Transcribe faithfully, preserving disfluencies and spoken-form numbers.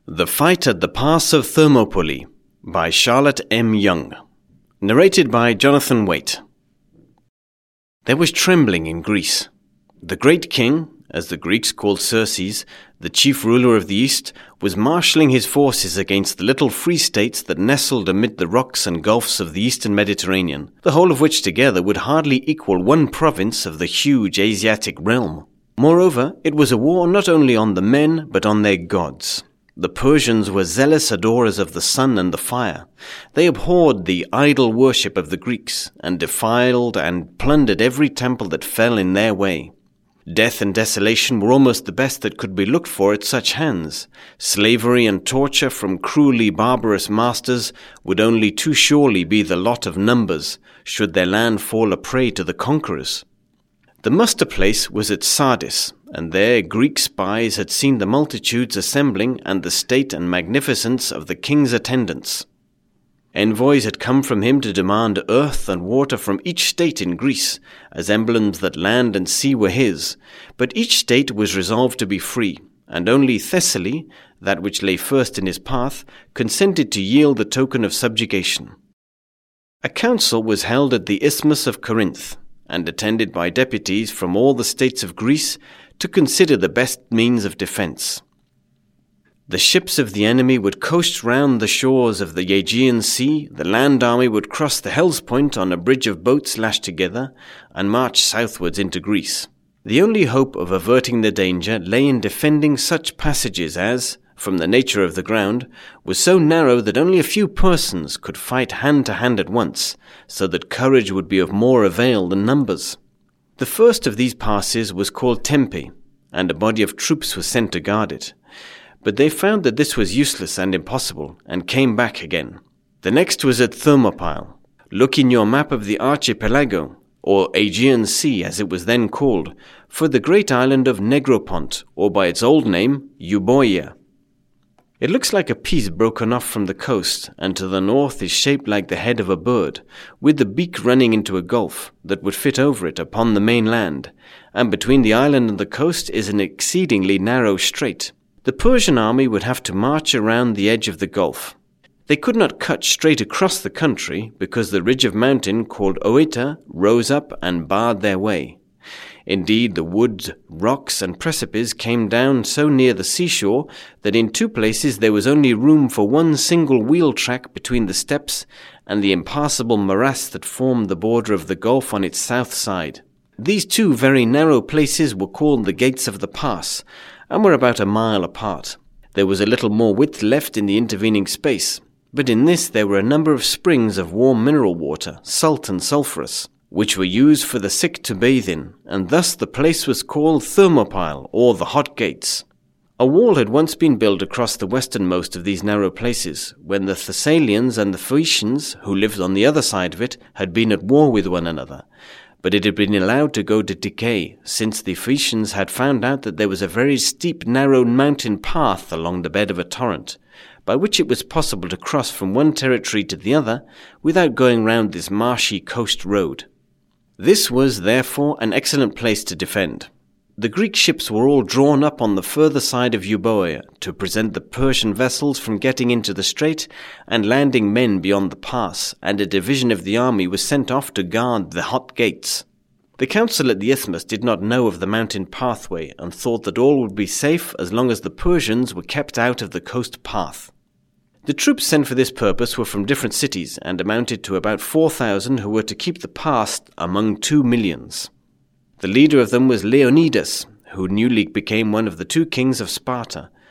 The Fight at the Pass of Thermopylae by Charlotte M. Young. Narrated by Jonathan Waite. There was trembling in Greece. The great king, as the Greeks called Xerxes, the chief ruler of the East, was marshalling his forces against the little free states that nestled amid the rocks and gulfs of the eastern Mediterranean, the whole of which together would hardly equal one province of the huge Asiatic realm. Moreover, it was a war not only on the men, but on their gods. The Persians were zealous adorers of the sun and the fire. They abhorred the idol worship of the Greeks, and defiled and plundered every temple that fell in their way. Death and desolation were almost the best that could be looked for at such hands. Slavery and torture from cruelly barbarous masters would only too surely be the lot of numbers, should their land fall a prey to the conquerors. The muster place was at Sardis, and there Greek spies had seen the multitudes assembling and the state and magnificence of the king's attendants. Envoys had come from him to demand earth and water from each state in Greece, as emblems that land and sea were his, but each state was resolved to be free, and only Thessaly, that which lay first in his path, consented to yield the token of subjugation. A council was held at the Isthmus of Corinth, and attended by deputies from all the states of Greece to consider the best means of defense. The ships of the enemy would coast round the shores of the Aegean Sea, the land army would cross the Hellespont on a bridge of boats lashed together, and march southwards into Greece. The only hope of averting the danger lay in defending such passages as, from the nature of the ground, was so narrow that only a few persons could fight hand to hand at once, so that courage would be of more avail than numbers. The first of these passes was called Tempe, and a body of troops was sent to guard it. But they found that this was useless and impossible, and came back again. The next was at Thermopylae. Look in your map of the archipelago, or Aegean Sea as it was then called, for the great island of Negropont, or by its old name, Euboea. It looks like a piece broken off from the coast, and to the north is shaped like the head of a bird, with the beak running into a gulf that would fit over it upon the main land, and between the island and the coast is an exceedingly narrow strait. The Persian army would have to march around the edge of the gulf. They could not cut straight across the country, because the ridge of mountain called Oeta rose up and barred their way. Indeed, the woods, rocks, and precipices came down so near the seashore that in two places there was only room for one single wheel track between the steps and the impassable morass that formed the border of the gulf on its south side. These two very narrow places were called the Gates of the Pass, and were about a mile apart. There was a little more width left in the intervening space, but in this there were a number of springs of warm mineral water, salt and sulphurous, which were used for the sick to bathe in, and thus the place was called Thermopylae, or the Hot Gates. A wall had once been built across the westernmost of these narrow places, when the Thessalians and the Phoenicians, who lived on the other side of it, had been at war with one another, but it had been allowed to go to decay, since the Phoenicians had found out that there was a very steep, narrow mountain path along the bed of a torrent, by which it was possible to cross from one territory to the other without going round this marshy coast road. This was, therefore, an excellent place to defend. The Greek ships were all drawn up on the further side of Euboea to prevent the Persian vessels from getting into the strait and landing men beyond the pass, and a division of the army was sent off to guard the Hot Gates. The council at the isthmus did not know of the mountain pathway, and thought that all would be safe as long as the Persians were kept out of the coast path. The troops sent for this purpose were from different cities, and amounted to about four thousand who were to keep the pass among two millions. The leader of them was Leonidas, who newly became one of the two kings of Sparta,